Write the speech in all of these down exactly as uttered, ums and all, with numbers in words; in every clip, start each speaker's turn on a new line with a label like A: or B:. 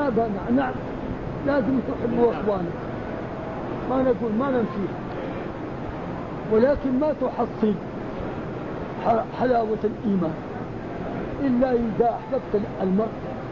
A: هذا نعم لازم تحبوا أخوانك، ما نقول ما نمشي، ولكن ما تحصل حلاوة الإيمان إلا إذا أحببت المرء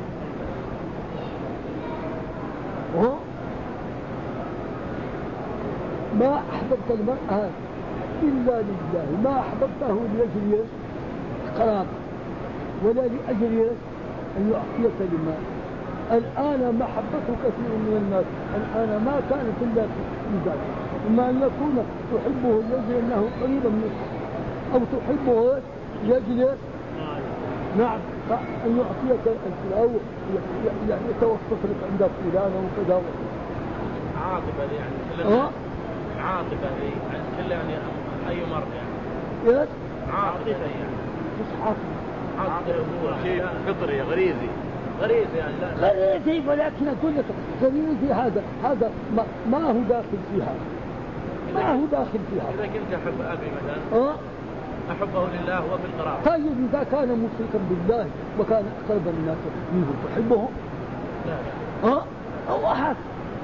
A: ما أحببت المرء هذا إلا لله، ما أحببته لأجل قرابة ولا لأجل أن يعطيك المال. الآن محبة كثير من الناس الآن ما كانت إلا في ذلك، إما أن يكون تحبه لأجل أنه قريبا منك، أو تحبه لأجل نعم أن يعطيك أو يتوسط لك عند فلان وكذا
B: عاطفة يعني
A: أه؟
B: عاطفة كل يعني أي مرة يعني
A: إيش؟
B: عاطفة يعني
A: مش عاطفة،
B: عاطفة شيء فطري غريزي غريزي يعني لا
A: غريزي، ولكن أقول لك غريزي هذا هذا ما, ما هو داخل فيها، ما هو داخل فيها.
B: إذا كنت أحب أبي مثلا
A: أه؟
B: أحبه لله وفي القرابة.
A: طيب إذا كان مشركا بالله وكان أقرب الناس منه تحبه؟
B: لا لا
A: أه؟ أو أحد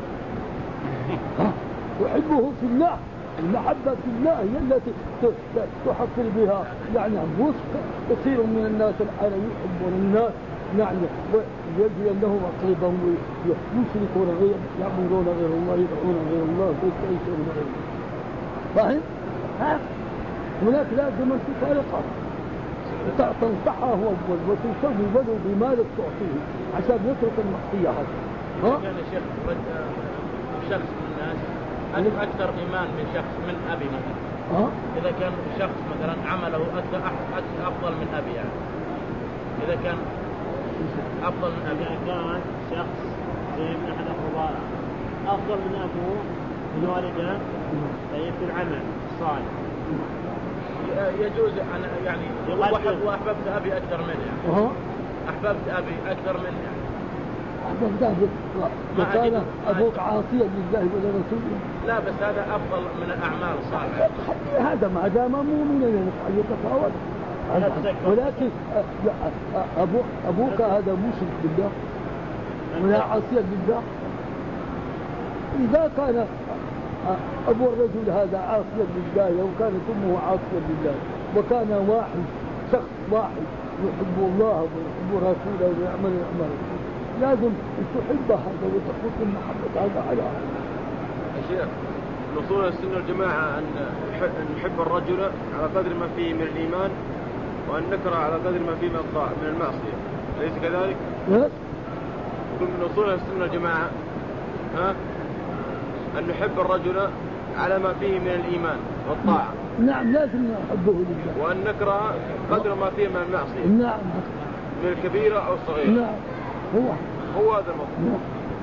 A: تحبه في الله. المحبة في الله هي التي تحصل بها يعني وسط كثير من الناس الآن يحبون الناس يعني ويجري أنهم أقربا ويشركون غير يعبدون غير الله يدعون غير الله ويستعيشون غير الله. فاهم؟ ها؟ هناك لازم أن تفارقه تنصحه أول وتسوي له بمالك تعطيه عشان يترك المعصية هذه.
B: ها؟ يعني شيخ شخص من الناس أنه أكثر إيمان من شخص من أبي مثلا.
A: أه؟
B: إذا كان شخص مثلا عمله أكثر أفضل من أبي يعني إذا كان أفضل من أبي،
C: إذا كان شخص زي من أحد أخوه أفضل من أبوه من والده طيب في العمل الصالح
B: يجوز أن يعني وأحببت أبي أكثر منه يعني.
A: أه؟
B: أحببت أبي أكثر منه يعني.
A: أحببت أبي وكان أبوك عاصيا لله ولا رسوله.
B: لا بس هذا أفضل من الأعمال الصالحة.
A: هذا ما دام مؤمنا يتفاوت، ولكن أبو أبوك هذا مشرك بالله ولا عاصيا لله. إذا كان أبو الرجل هذا عاصيا لله وكانت أمه عاصيا لله وكان واحد شخص واحد يحب الله ويحب رسوله ويعمل الأعمال لازم تحب هذا وتحط المحبة هذا على
D: يا شيخ نصول السنة الجماعة أن نحب الرجل على قدر ما فيه من الإيمان وأن نكره على قدر ما فيه من الطاعة من المعصية، أليس كذلك؟
A: يس.
D: يقول من أصول السنة الجماعة ها أن نحب الرجل على ما فيه من الإيمان والطاعة.
A: نعم لازم نحبه لله.
D: وأن نكره قدر ما فيه من المعصية.
A: نعم.
D: من الكبيرة أو الصغيرة.
A: نعم. هو
D: هو هذا المطلوب.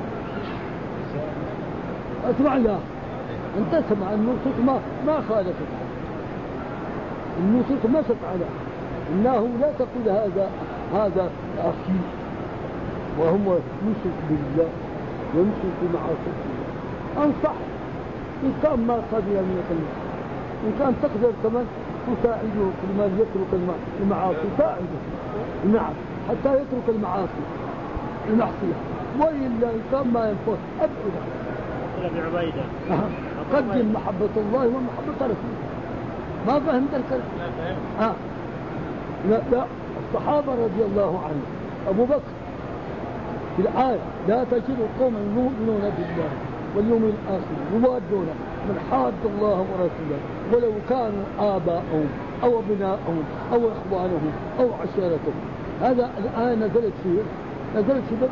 A: اسمع يا انت اسمع النصوص ما ما خالفت، النصوص ما تفعله انه لا تقول هذا هذا اخي وهو يشرك بالله ويشرك بمعاصي الله. انصح ان كان ما قدر منك المال، ان كان تقدر كمان تساعده في المال يترك المعاصي ساعده نعم حتى يترك المعاصي المعصية، وإلا إن كان ما ينفع أبعد.
C: أبي عبيدة
A: قدم محبة الله ومحبة رسوله. ما فهمت الكلام؟
B: لا فهمت.
A: ها لا لا الصحابة رضي الله عنهم أبو بكر في الآية لا تجد قوما يؤمنون بالله واليوم الآخر يوادون من حاد الله ورسوله ولو كانوا آباءهم أو أبناءهم أو إخوانهم أو عشيرتهم. هذا الآية نزلت فيه نزلت فيه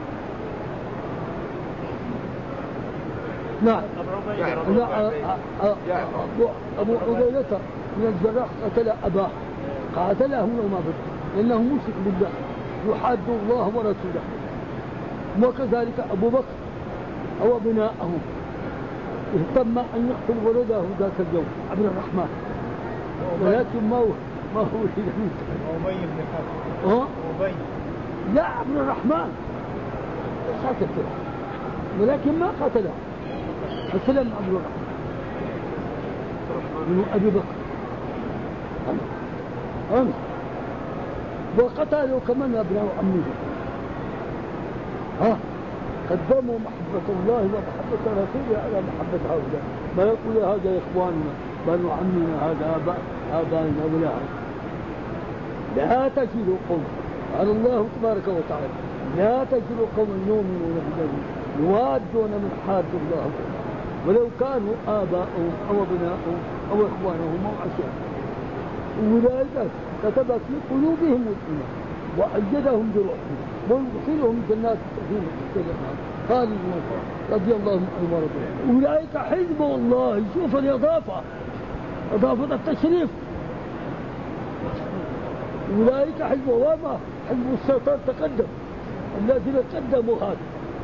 A: نعم. لا أبو عبيدة من الجراح قتل أباه قاتله وما بد لأنه مشرك بالله يحاد الله ورسوله. وكذلك أبو بكر أو أبناءه اهتم أن يقتل ولده ذاك اليوم عبد الرحمن، ولكن ما هو ما هو
C: أبي بن خلف أبي
A: لا عبد الرحمن ساكت ولكن ما قتله فسلم عبد الرحمن من أبي بكر أمس وقتلوا كمان أبناء عمه ها قدموا محبة الله ومحبة رسوله على محبة هؤلاء، ما يقول هذا يا إخواننا بنو عمنا هذا آباء آبائنا ولا لا تجد قوم، قال الله تبارك وتعالى لا تجد قوم يؤمنون بالله يوادون من حاد الله ولو كانوا آباءهم أو أبناءهم أو إخوانهم أو عشيرتهم أولئك كتب في قلوبهم الإيمان وأيدهم بروحهم ويدخلهم جنات تجري من تحتها الأنهار خالدين رضي الله عنهم ورضوا أولئك حزب الله. شوف الإضافة، إضافة التشريف، أولئك حزب وما حزب الشيطان تقدم الذين قدموا هذا،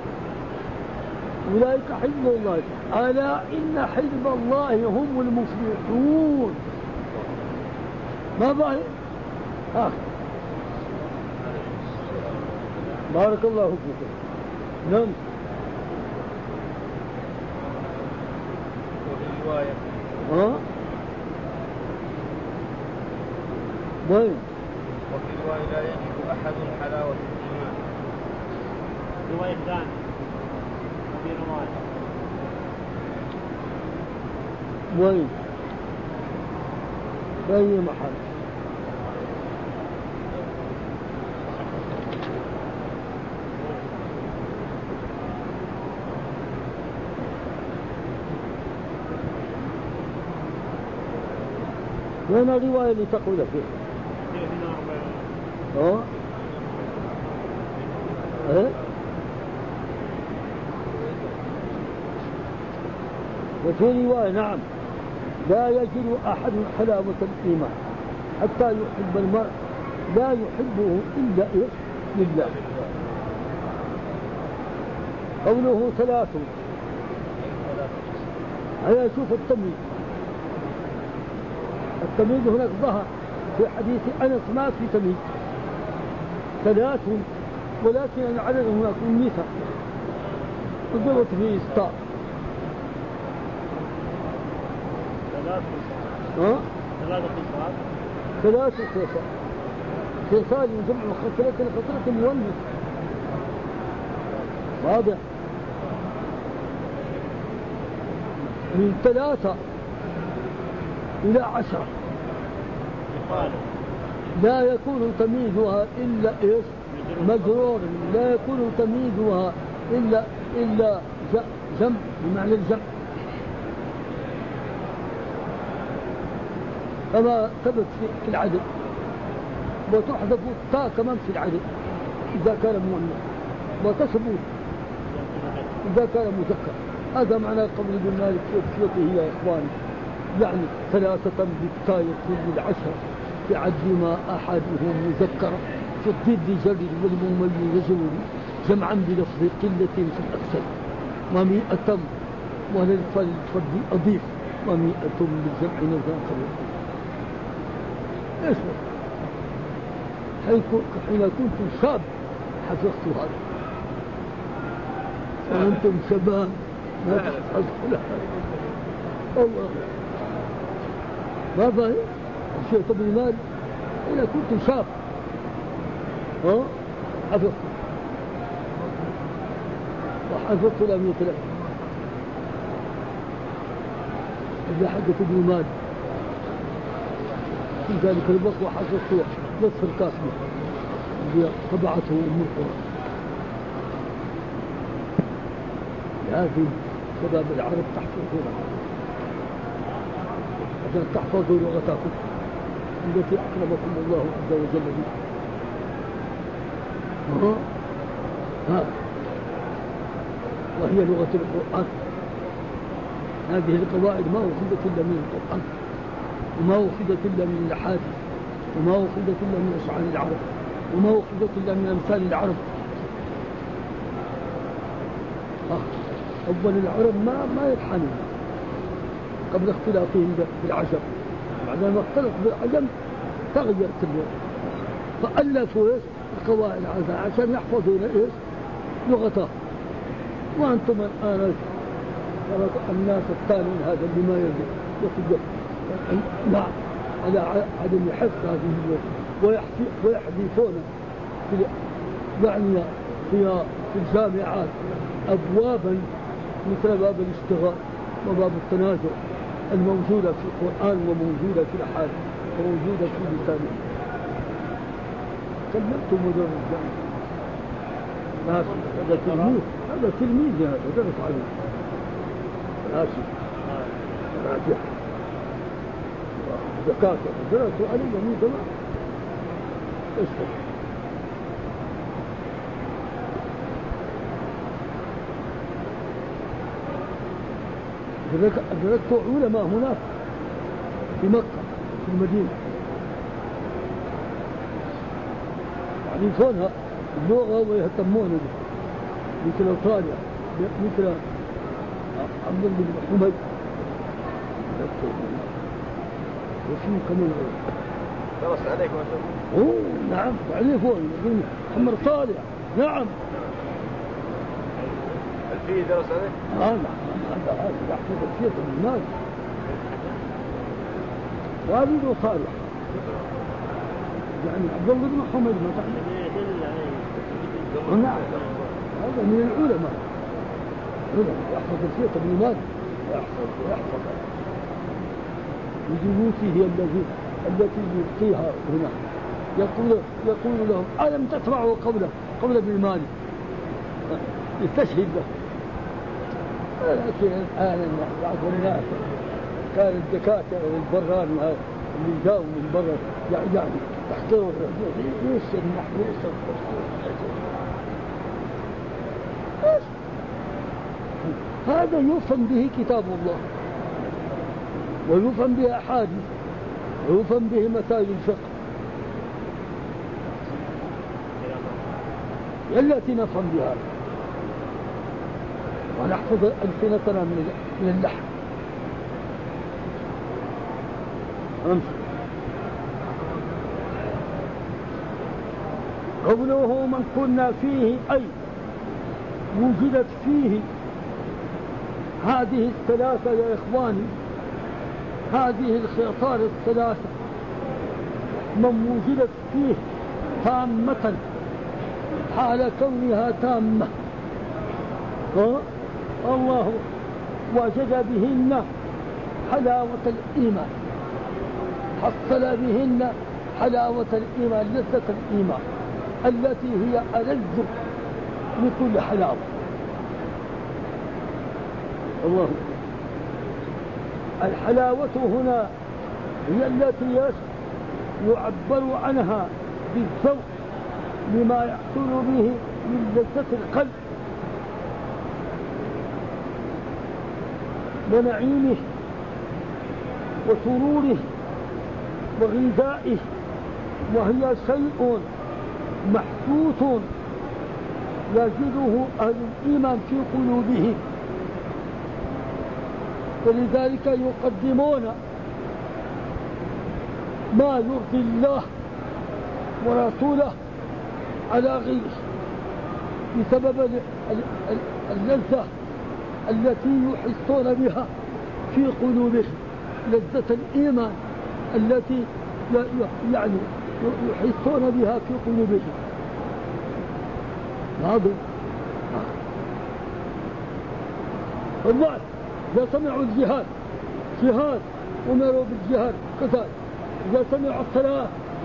A: أولئك حزب الله ألا إن حزب الله هم المفلحون. ما ظاهر؟ آخر بارك الله فيكم. نعم.
B: وفي رواية
A: ها؟ وين؟
B: وفي رواية لا يجد أحد حلاوة الإيمان.
C: رواية ثانية وفي رواية
A: وين؟ في أي محل؟ وين الرواية اللي تقول فيها؟ ها؟ ايه؟ وفي رواية نعم لا يجد أحد حلاوة الإيمان حتى يحب المرء لا يحبه إلا إيش؟ لله. قوله ثلاث هيا شوف التمييز. التمييز هناك ظهر في حديث أنس ما في تمييز ثلاث، ولكن العدد هناك أميثة وضبط فيه إسطاء.
C: ثلاث
A: ها؟
C: ثلاث خصال
A: ثلاث خصال خصال يجمع خصلة خصلة مؤنث واضح. من ثلاثة إلى عشرة لا يكون تمييزها إلا إيش؟ مجرور. لا يكون تمييزها إلا إلا جمع بمعنى الجمع كما ثبت في العدد، وتحذف التاء كمان في العدد إذا كان مؤنث وتثبت إذا كان مذكر. هذا معنى قول ابن مالك في ألفيته يا إخواني، يعني ثلاثة بالتاء يكون العشر في عد ما أحدهم مذكر في الضد جرد والمميز يزول جمعا بلفظ قلة في الأكثر ومئة وللفرد أضيف ومئة بالجمع نظام خلق. ايش حين كنت شاب حفظت هذا وأنتم شباب ما تحفظوا لها الله ما ظاهر الشيء طب المال. إذا كنت شاب ها حفظت وحفظت لم يطلع إذا حدث ابن مال في ذلك الوقت وحفظت نصف الكاسمة اللي طبعته أم القرآن. لازم شباب العرب تحفظون عشان تحفظوا لغتكم التي أكرمكم الله عز وجل بها. ها ها وهي لغة القرآن. هذه القواعد ما أخذت إلا من القرآن وما أخذت إلا من الحادث وما أخذت إلا من أشعار العرب وما أخذت إلا من أمثال العرب. أول العرب ما ما يلحنون قبل اختلاطهم بالعجم، بعدما اختلط بالعجم تغيرت اللغة فألفوا إيش القواعد عشان يحفظون إيش لغته. وأنتم الآن الناس الثانيين هذا اللي ما يجب لا على عدم حفظ هذه اللغة ويحذفون في يعني في في الجامعات أبوابا مثل باب الاشتغال وباب التنازع الموجودة في القرآن وموجودة في الأحاديث وموجودة في لسان كلمت مدير الجامعة هذا تلميذ هذا تلميذ هذا درس عليه آسف راجع دكاترة درسوا عليه من زمان اسمع أدركت علماء هناك في مكة في المدينة يعني فونها اللغة ويهتمون به مثل طالع مثل عبد الله بن حميد وفي كمان
D: درس عليك ما شاء الله.
A: اوه نعم عليه فون يقول محمد طالع نعم.
D: هل فيه درس عليه؟
A: اه نعم هذا هذا يحفظ الشيخ من الناس والده صالح يعني عبد الله بن حميد ما تعرف نعم هذا من العلماء علماء يحفظ الشيخ من الناس يحفظ يحفظ لجلوسه الذي التي يلقيها هنا يقول يقول لهم ألم تسمعوا قوله قول ابن مالك يستشهد له. لكن الآن بعض الناس كان الدكاترة والبران اللي جاءوا من برا يعني يحضروا ليش النحو هذا يفهم به كتاب الله ويفهم به أحاديث ويفهم به مسائل الفقه التي نفهم بها ونحفظ ألسنتنا من اللحن. قوله من كنا فيه أي وجدت فيه هذه الثلاثة يا إخواني هذه الخصال الثلاثة من وجدت فيه تامة حال كونها تامة الله وجد بهن حلاوة الإيمان حصل بهن حلاوة الإيمان لذة الإيمان التي هي ألذ من كل حلاوة. الله الحلاوة هنا هي التي يعبر عنها بالذوق لما يحصل به من لذة القلب ونعيمه وسروره وغذائه وهي شيء محسوس يجده أهل الإيمان في قلوبهم ولذلك يقدمون ما يرضي الله ورسوله على غيره بسبب اللذة التي يحسون بها في قلوبهم لذة الإيمان التي يعني يحسون بها في قلوبهم. هذا الله إذا سمعوا الجهاد جهاد أمروا بالجهاد كذلك إذا سمعوا الصلاة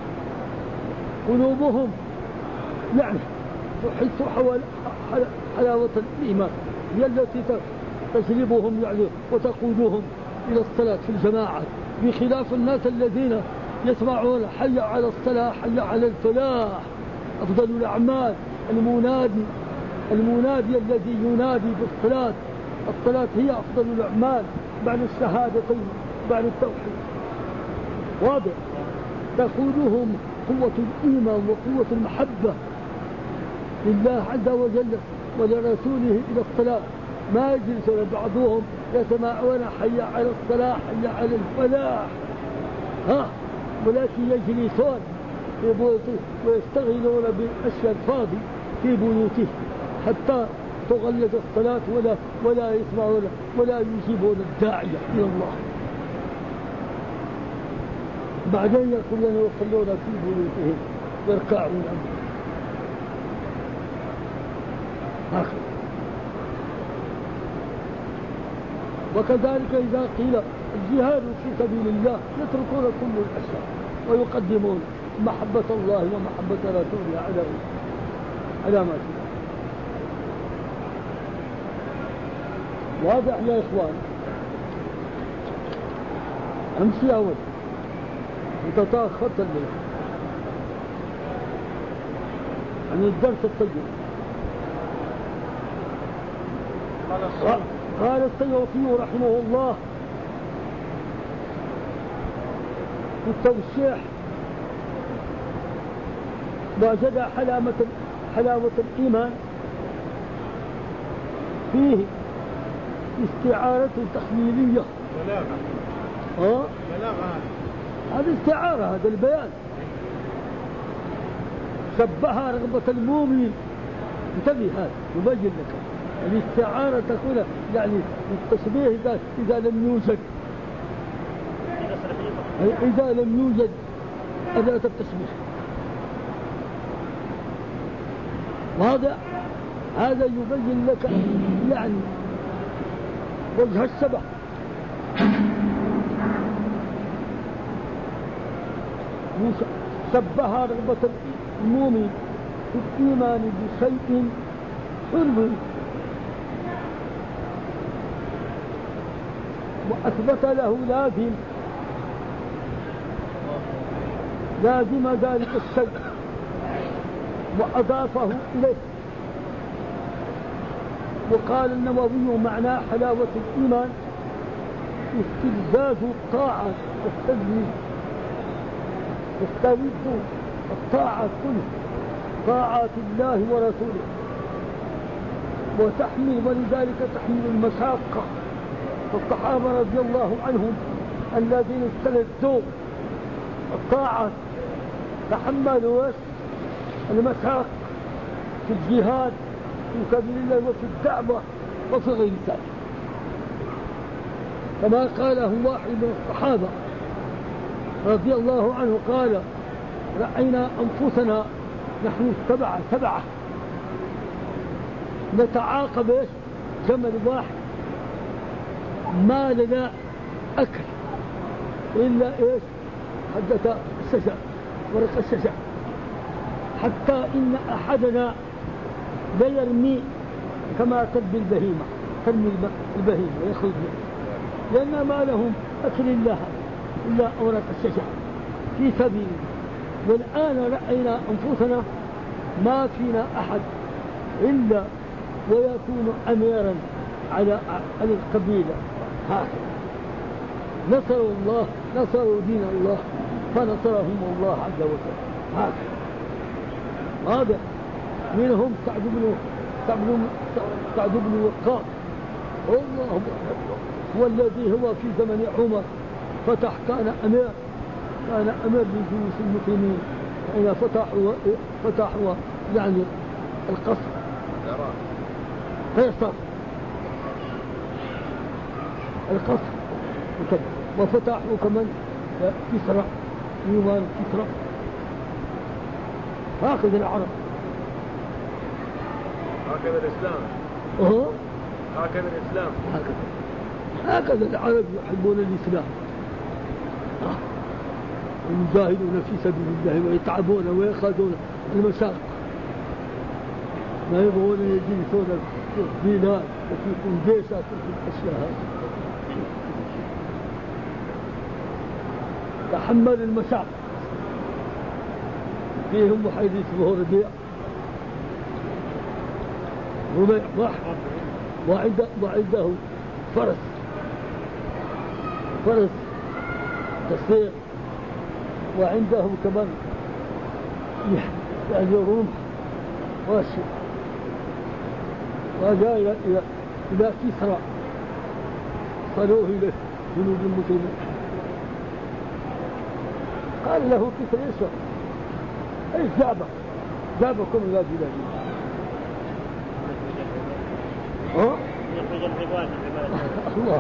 A: قلوبهم يعني تحس حلاوة الإيمان هي التي تجلبهم يعني وتقودهم إلى الصلاة في الجماعة بخلاف الناس الذين يسمعون حي على الصلاة حي على الفلاح أفضل الأعمال المنادي المنادي الذي ينادي بالصلاة الصلاة هي أفضل الأعمال بعد الشهادتين بعد التوحيد واضح تقودهم قوة الإيمان وقوة المحبة لله عز وجل ولرسوله إلى الصلاة ما يجلسون بعضهم يسمعون حي على الصلاة حي على الفلاح ها ولكن يجلسون في بيوتهم ويشتغلون بالأشياء الفاضي في بيوتهم حتى تغلق الصلاة ولا ولا يسمعون ولا يجيبون الداعية إلى الله بعدين يقولون يصلون في بيوتهم يركعون هكذا وكذلك إذا قيل الجهاد في سبيل الله يتركون كل الأشياء ويقدمون محبة الله ومحبة رسوله على على ما فيه. واضح يا إخوان؟ أمس يا ولد أنت تأخرت الليل عن الدرس الطيب. قال السيوطي رحمه الله في التوشيح: وجد حلاوة حلاوة الإيمان فيه استعارة تخيلية. اه هذا استعارة، هذا البيان. شبهها رغبة المؤمن. انتبه، هذا يبين لك الاستعارة تكون يعني التشبيه إذا إذا لم يوجد إذا لم يوجد أداة التشبيه. وهذا هذا يبين لك يعني وجه الشبه. شبه رغبة المؤمن في الإيمان بشيء حلو وأثبت له لازم لازم ذلك الشيء وأضافه إليه. وقال النووي: معنى حلاوة الإيمان استلذاذ الطاعة والتلذيذ، تستلذ الطاعة كلها طاعات الله ورسوله، وتحمل ولذلك تحمل المشاقة. فالصحابة رضي الله عنهم الذين استلذوا الطاعة تحملوا المشاق في الجهاد في سبيل الله وفي الدعوة وفي غير ذلك. كما قاله واحد من الصحابة رضي الله عنه قال: رأينا أنفسنا نحن سبعة سبعة نتعاقب إيش جمل واحد ما لنا أكل إلا إيش حدة الشجر ورق الشجر، حتى إن أحدنا ليرمي كما ترمي البهيمة ترمي البهيمة ويخرج لأن ما لهم أكل إلا إلا أورق الشجر في سبيل. والآن رأينا أنفسنا ما فينا أحد إلا ويكون أميرا على على القبيلة. هكذا نصروا الله، نصروا دين الله فنصرهم الله عز وجل. هكذا واضح. منهم سعد بن سعد بن سعد بن وقاص الله هو الذي هو في زمن عمر فتح، كان أمير كان أمير لجيوش المسلمين حين فتحوا فتحوا يعني القصر قيصر القصر وفتحوا كمان كسرى ديوان كسرى. هكذا العرب،
D: هكذا الإسلام
A: أه؟
D: هكذا الإسلام
A: هكذا هكذا العرب يحبون الإسلام آه. ويجاهدون في سبيل الله ويتعبون ويأخذون المشاق، ما يبغون يجلسون في البلاد وفي الجيشات وفي الأشياء هذه. تحمل المشاق. فيهم واحد اسمه ربيع ربيع واحد وعنده وعنده فرس فرس تصير، وعنده كمان يعني رمح واشي. وجاء إلى إلى إلى كسرى صلوه إلى جنود المسلمين. قال له كسرى: ايش ايش جابك جابكم إلى بلادي؟ ها؟ الله.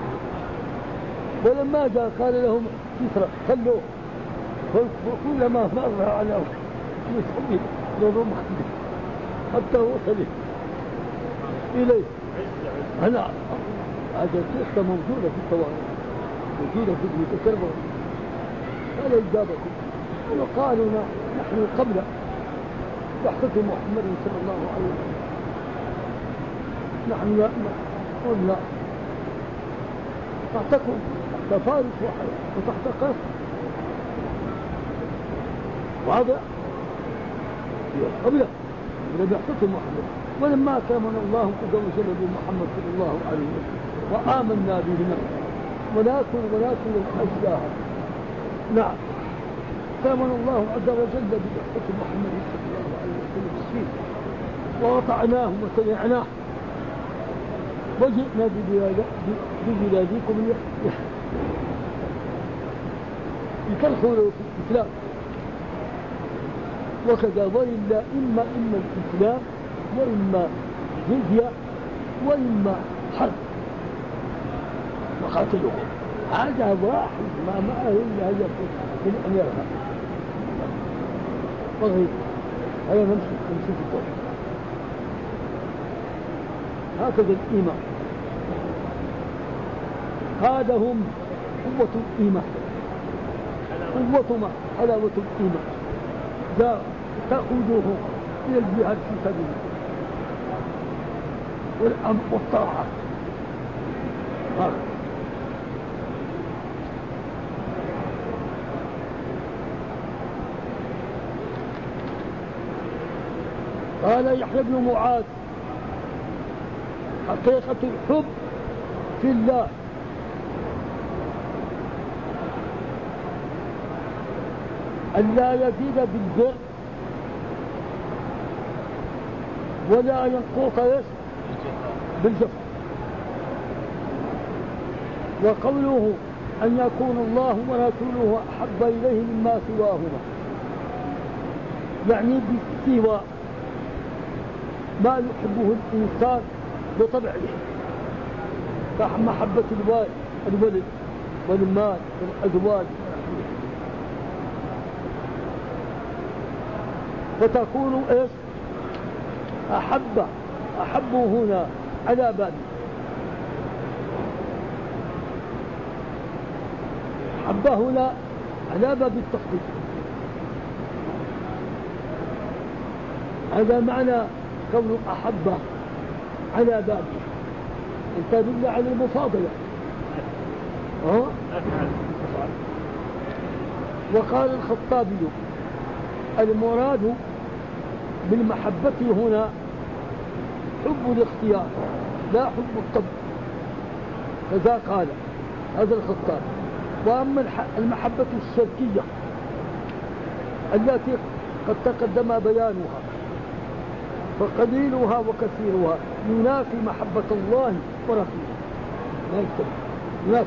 A: ولما جاء قال لهم كسرى: خلوه، وكلما مر على يسمي لرمح حتى وصل إليه. أنا هذا القصة موجودة في التواريخ، موجودة في ابن كثير، هذا إجابته. وقالوا نحن قبل بعثة محمد صلى الله عليه وسلم نحن لا قلنا تحتكم تحت فارس وتحت قيصر، واضح قبله قبل بعثة محمد. ولما كرمنا الله عز وجل بمحمد صلى الله عليه وسلم وآمنا به ولكن ولكن الأشياء نعم كرمنا الله عز وجل ببعثة محمد صلى الله عليه وسلم السين ووضعناه وسمعناه وجئنا ببلادكم لتدخلوا في الإسلام، وكذا ولله إما إما الإسلام وإما جزية وإما حرب وقاتلهم. هذا واحد ما معه إلا هذا من أميرها وغير هذا نمسك نمسك الطرق. هكذا الإيمان، هذا هم قوة الإيمان، قوة ما حلاوة الإيمان لا تأخذوه إلى الجهاد في سبيل والأمر والطاعة. قال يحيى بن معاذ حقيقة الحب في الله أن لا يزيد بالبر ولا ينقص بالجفا، وقوله أن يكون الله ورسوله أحب إليه مما سواهما، يعني بسوى ما يحبه الإنسان بطبعه كمحبة الولد والمال والأزواج، فتكون إيش أحب أحب هنا على باب أحب هنا على باب التخطيط. هذا معنى كونه أحب على باب أنت تدل على المفاضلة. أه؟ وقال الخطابي المراد بالمحبة هنا حب الاختيار لا حب الطبع، كذا قال هذا الخطاب. وأما المحبة الشركية التي قد تقدم بيانها فقليلها وكثيرها ينافي محبة الله ورسوله، لا يكتب ينافي.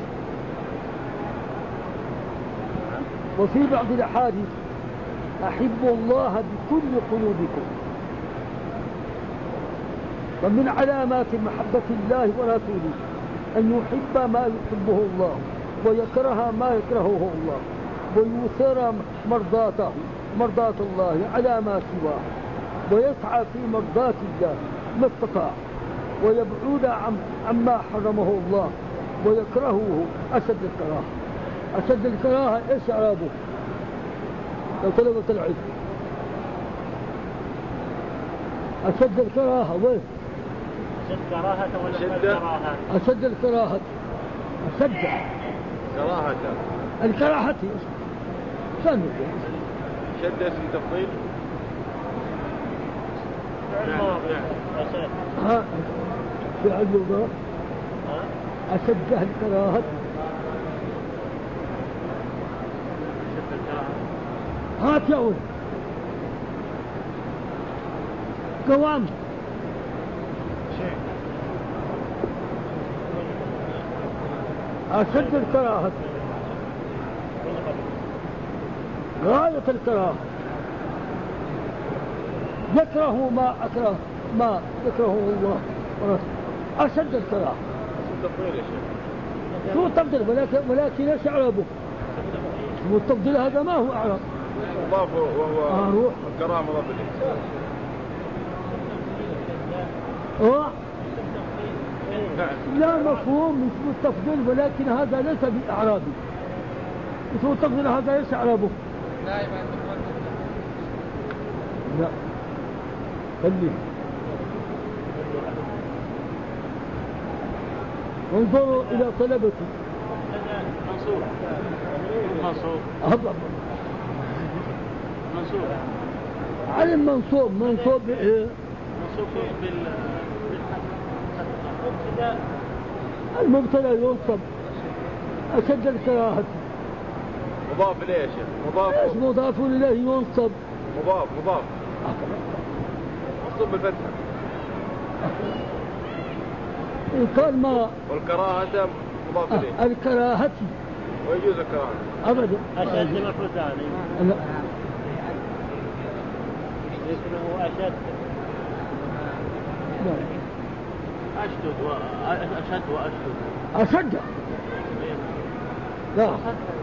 A: وفي بعض الأحاديث أحبوا الله بكل قلوبكم، ومن علامات محبة الله ورسوله أن يحب ما يحبه الله ويكره ما يكرهه الله، ويثير مرضاته مرضاة الله على ما سواه، ويسعى في مرضاة الله ما استطاع، ويبعد عن عما حرمه الله ويكرهه أشد الكراهة. أشد الكراهة إيش إعرابه لو طلبة العلم؟ أشد الكراهة وين؟
C: أشد كراهة ولا أشد كراهة؟
A: أشد الكراهة أشد
D: كراهة
A: الكراهة شنو؟
D: شد اسم تفضيل.
A: ها في اللغة أشد الكراهة هات يا ولد قوام أشد الكراهة غاية الكراهة، يكره ما أكره ما يكرهه الله ورسوله، أشد الكراهة. شو التفضيل؟ ولكن ولكن ايش اعرابه؟ والتفضيل هذا ما هو اعراب
D: مضاف وهو
A: آه روح
D: الكرامة مضاف إليه.
A: اه لا مفهوم اسمه التفضيل، ولكن هذا ليس بإعرابي. اسمه التفضيل هذا ليس إعرابه.
E: لا يبقى
A: لا خليه. انظروا إلى طلبته.
C: منصوب منصوب
A: هضب
C: منصوب
A: علم منصوب. منصوب بإيه؟
C: منصوب بال بالمبتدا.
A: المبتدا ينصب أشد الكراهة.
D: مضاف إليه يا شيخ. مضاف.
A: ايش مضاف إليه ينصب؟
D: مضاف مضاف منصوب بالفتحة.
A: إن كان ما
D: والكراهة مضاف إليه.
A: الكراهة
D: ويجوز الكراهة
A: أبدا.
C: أشد مفعول ثاني.
A: لا
C: اسمه أشد.
A: لا
C: أشدد وأشد وأشدد.
A: أشد. لا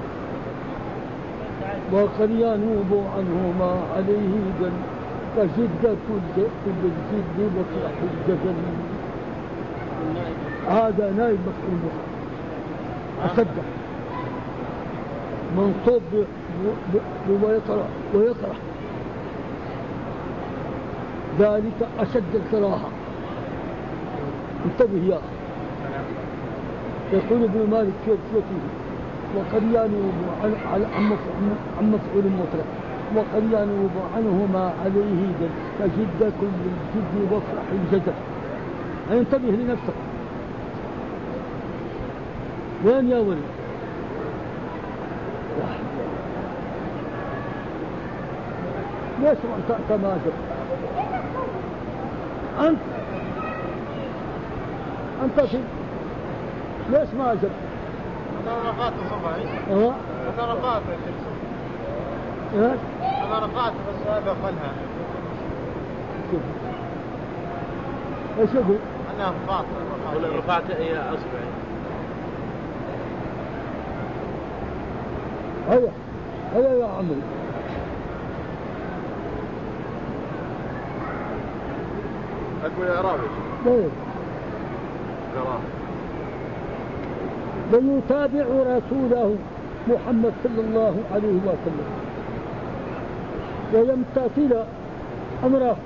A: وقد ينوب عنه ما عليه دل كشدة الجد وفرح الجدل. هذا نائب مفعول به. أشد منصوب ويكره ويكره ذلك أشد الكراهة. انتبه يا أخي. يقول ابن مالك في ألفيته وقد ينوب عن مفعول مطلق وقد ينوب عنه ما عليه دل كشدة كل الجد وفرح الجدل. انتبه لنفسك. وين يا ولد؟ ليش ما أنت ما جبت؟ أنت أنت في ليش ما جبت؟
E: أنا رفعت صبعي.
A: أه؟
E: أنا رفعت يا شيخ.
A: إيه؟
E: أنا رفعت بس هذا خلها.
A: إيش يقول؟
E: أنا رفعت.
B: ولا رفعت هي أصبعي.
A: هيا هيا يا عمرو.
D: أكمل الإعراب.
A: طيب
D: كراهة.
A: ويتابع رسوله محمد صلى الله عليه وسلم ويمتثل أمره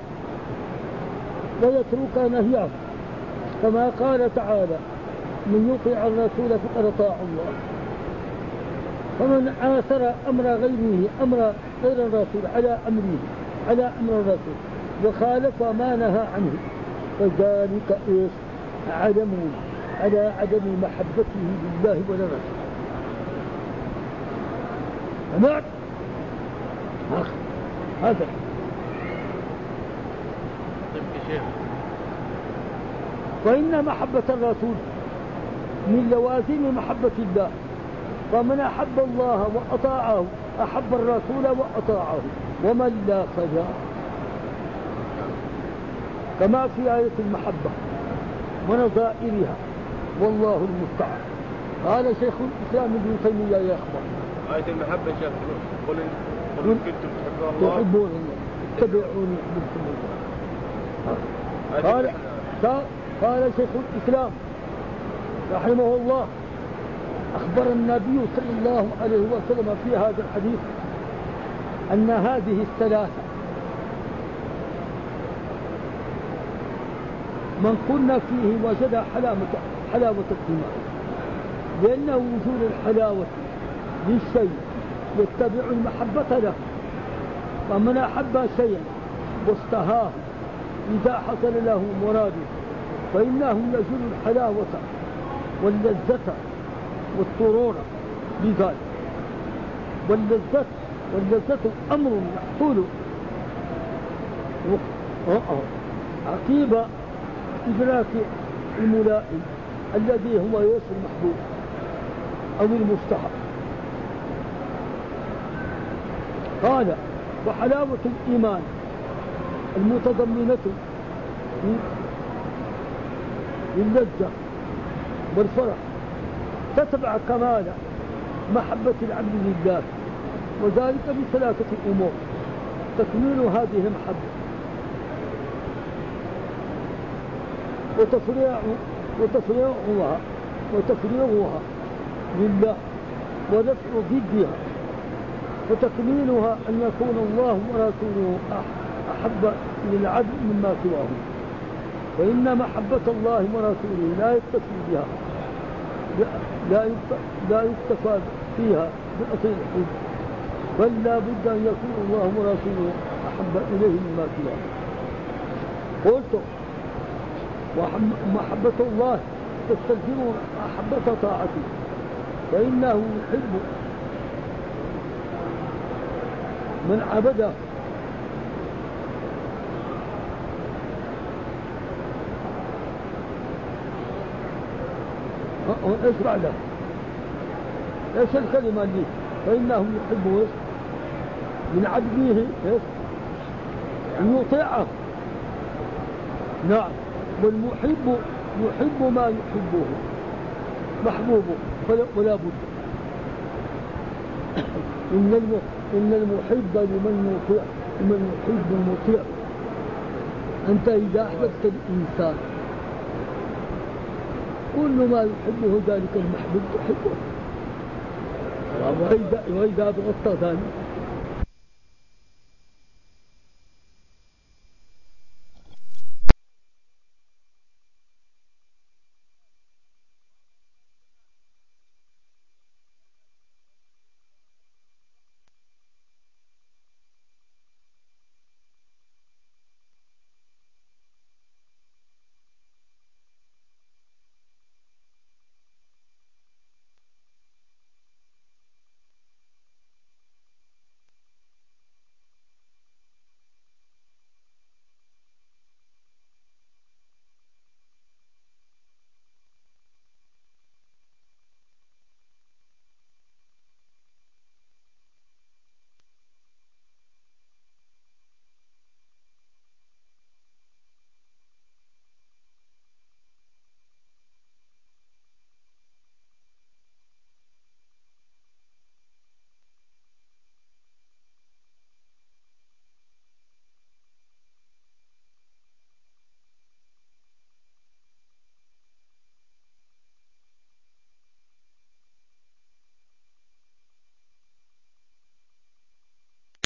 A: ويترك نهيه، كما قال تعالى من يطيع الرسول فقد أطاع الله. فمن آثر أمر غيره أمر غير الرسول على أمره على أمر الرسول وخالف ما نهى عنه فذلك إيش؟ عدم على عدم محبته لله ولرسوله. سمعت؟ هذا فإن محبة الرسول من لوازم محبة الله، فمن أحب الله وأطاعه أحب الرسول وأطاعه، ومن لا فلا. كما في آية المحبة ونظائرها والله المستعان. قال شيخ الإسلام ابن تيمية يا أخوان
D: آية المحبة شيخ قل إن كنتم تحبون الله
A: تحبون الله اتبعوني يحببكم الله. قال قال شيخ الإسلام رحمه الله أخبر النبي صلى الله عليه وسلم في هذا الحديث أن هذه الثلاثة من كنا فيه وجد حلاوة حلاوة الإيمان، لأنه وجود الحلاوة للشيء يتبع المحبة له، ومن أحب شيئا واشتهاه إذا حصل له مراده فإنه يجد الحلاوة واللذة والسرور بذلك. واللذة واللذة أمر يحصل عقيب إدراك الملائم الذي هو يوصل المحبوب أو المستحب. قال وحلاوة الإيمان المتضمنة للذة والفرح تتبع كمال محبة العبد لله، وذلك بثلاثة أمور تكميل هذه المحبة وتفريع وتفريغها وتفريغها لله ودفع ضدها، وتكميلها أن يكون الله ورسوله أحب للعبد مما سواه. وإن محبة الله ورسوله لا يكتفي بها، لا يكتفى فيها بأصل الحب، بل لا بد أن يكون الله ورسوله أحب إليه مما سواه. قلت ومحبة الله تستلزم محبة طاعته، فإنه يحب من عبده ايش بعده؟ ايش الكلمة دي؟ فإنه يحب من عبده ايش؟ أن يطيعه. نعم، والمحب يحب ما يحبه محبوبه ولا بد. إن إن المحب لمن يطيع لمن يحب المطيع. أنت إذا أحببت الإنسان كل ما يحبه ذلك المحبوب تحبه، وإذا بغضت ذلك